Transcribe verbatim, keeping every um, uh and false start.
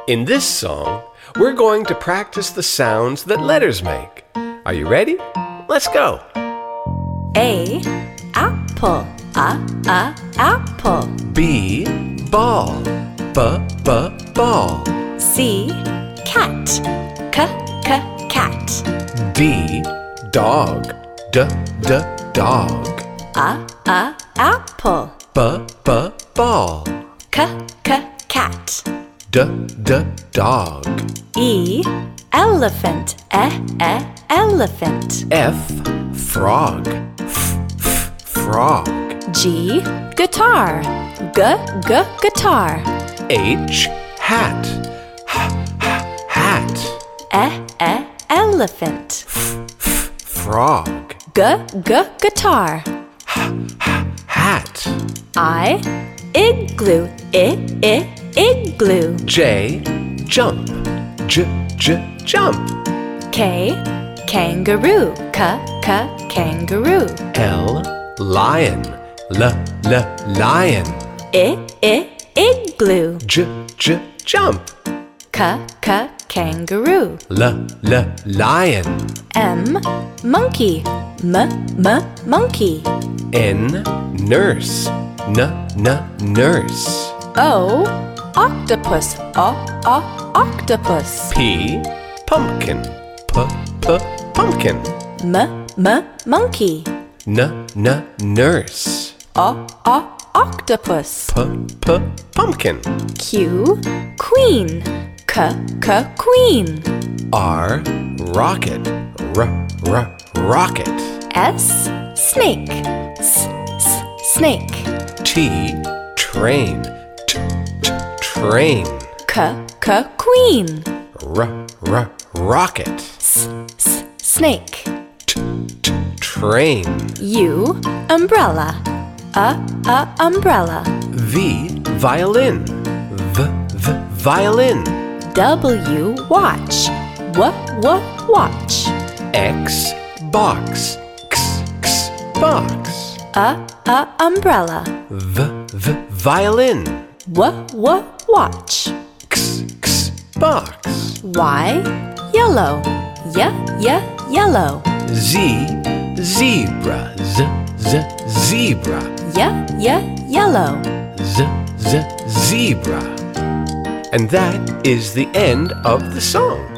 In this song, we're going to practice the sounds that letters make. Are you ready? Let's go. A. Apple. A, a, apple. B. Ball. B, b, ball. C. Cat. C, c, cat. D. Dog. D, d, dog. A, a, apple. B, b, ball. C, c, cat. D, d, dog. E. Elephant. E, e, elephant. F. Frog. F, f, frog. G. Guitar. G, g, guitar. H. Hat. H, h, hat. E, e, elephant. F, f, frog. G, g, guitar. Hat. I. Igloo. I, I, igloo. J. Jump. J, j, jump. K. Kangaroo. K, k, kangaroo. L. Lion. L, l, lion. I, I, igloo. J, j, jump. K, k, kangaroo. L, l, lion. M. Monkey. M, m, monkey. N. Nurse. N, n, nurse. O. Octopus. O, o, octopus. P. Pumpkin. P, p, pumpkin. M, m, monkey. N, n, nurse. O, o, octopus. P, p, pumpkin. Q. Queen. K, k, queen. R. Rocket. R, r, rocket. S. Snake. S, s, snake. T. Train. T, t, train. K, k, queen. R, r, rocket. S, s, snake. T, t, train. U. Umbrella. A, a, umbrella. V. Violin. V, v, violin. W. Watch. W, w, watch. X. Box. X, x, box. A, a, umbrella. V, v, violin. W, w, watch. X, x, box. Y. Yellow. Y, y, yellow. Z. Zebra. Z, z, zebra. Y, y, yellow. Z, z, zebra. And that is the end of the song.